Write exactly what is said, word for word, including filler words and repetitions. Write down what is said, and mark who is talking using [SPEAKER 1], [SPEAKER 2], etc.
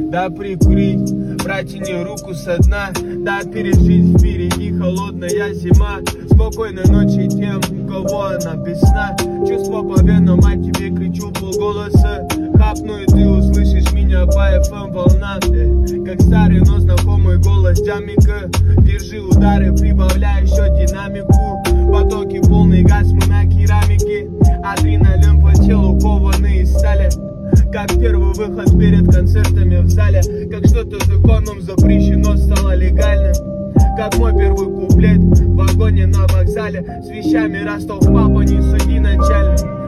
[SPEAKER 1] да прикурить, протяни руку со дна, да пережить впереди холодная зима. Спокойной ночи тем, у кого она без сна. Чувство по венам, а тебе кричу полголоса. Хапну и ты услышишь меня по эф эм волнам, э, как старый, но знакомый голос дямика. Держи удары, прибавляй еще динамику. Потоки полный газ, мы на керамике. Адреналин по телу, кованный из стали. Как первый выход перед концертами в зале. Как что-то законом запрещено стало легальным. Как мой первый куплет в вагоне на вокзале. С вещами Ростов, папа, не суди начальник.